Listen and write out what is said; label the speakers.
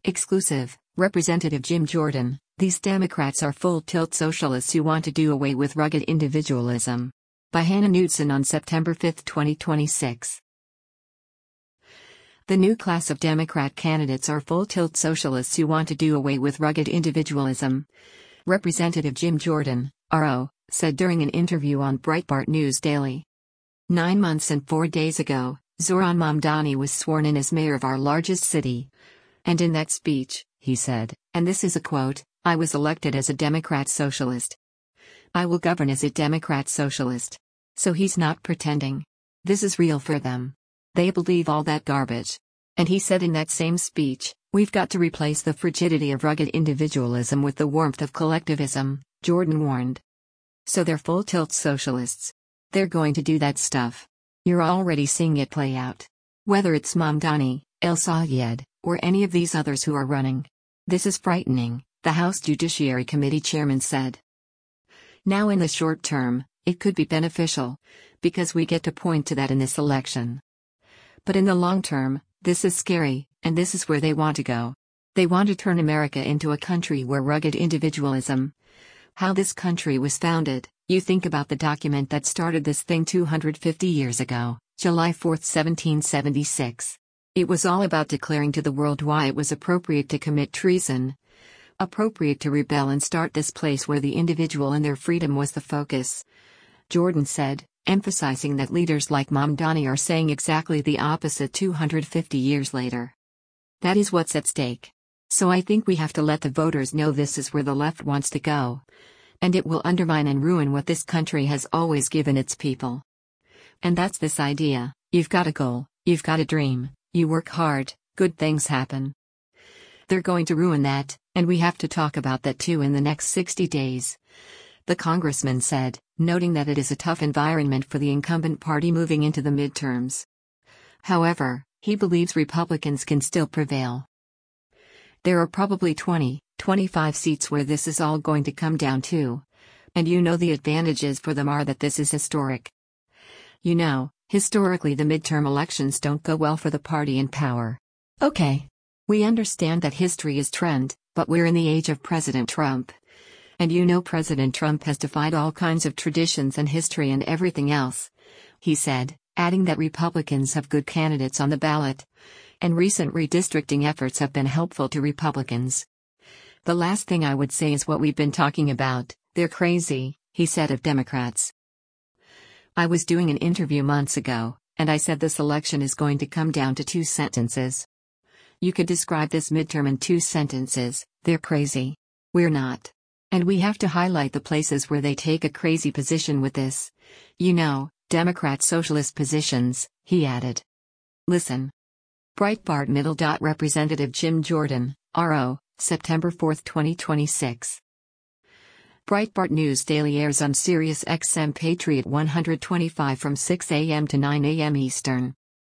Speaker 1: Exclusive, Representative Jim Jordan, these Democrats are full-tilt socialists who want to do away with rugged individualism. By Hannah Knudsen on September 5, 2026. The new class of Democrat candidates are full-tilt socialists who want to do away with rugged individualism. Representative Jim Jordan, RO, said during an interview on Breitbart News Daily. 9 months and 4 days ago, Zohran Mamdani was sworn in as mayor of our largest city. And in that speech, he said, and this is a quote, "I was elected as a Democrat socialist. I will govern as a Democrat socialist." So he's not pretending. This is real for them. They believe all that garbage. And he said in that same speech, "We've got to replace the frigidity of rugged individualism with the warmth of collectivism," Jordan warned. So they're full-tilt socialists. They're going to do that stuff. You're already seeing it play out. Whether it's Mamdani, El Sayed, or any of these others who are running. This is frightening, the House Judiciary Committee chairman said. Now in the short term, it could be beneficial, because we get to point to that in this election. But in the long term, this is scary, and this is where they want to go. They want to turn America into a country where rugged individualism. How this country was founded, you think about the document that started this thing 250 years ago, July 4, 1776. It was all about declaring to the world why it was appropriate to commit treason. Appropriate to rebel and start this place where the individual and their freedom was the focus. Jordan said, emphasizing that leaders like Mamdani are saying exactly the opposite 250 years later. That is what's at stake. So I think we have to let the voters know this is where the left wants to go. And it will undermine and ruin what this country has always given its people. And that's this idea: you've got a goal, you've got a dream, you work hard, good things happen. They're going to ruin that, and we have to talk about that too in the next 60 days. The congressman said, noting that it is a tough environment for the incumbent party moving into the midterms. However, he believes Republicans can still prevail. There are probably 20-25 seats where this is all going to come down to. And you know the advantages for them are that this is historic. You know, historically the midterm elections don't go well for the party in power. Okay. We understand that history is trend, but we're in the age of President Trump. And you know President Trump has defied all kinds of traditions and history and everything else. He said, adding that Republicans have good candidates on the ballot. And recent redistricting efforts have been helpful to Republicans. The last thing I would say is what we've been talking about, they're crazy, he said of Democrats. I was doing an interview months ago, and I said this election is going to come down to 2 sentences. You could describe this midterm in 2 sentences: they're crazy. We're not. And we have to highlight the places where they take a crazy position with this. You know, Democrat socialist positions, he added. Listen. Breitbart Middle. Representative Jim Jordan, RO, September 4, 2026. Breitbart News Daily airs on Sirius XM Patriot 125 from 6 a.m. to 9 a.m. Eastern.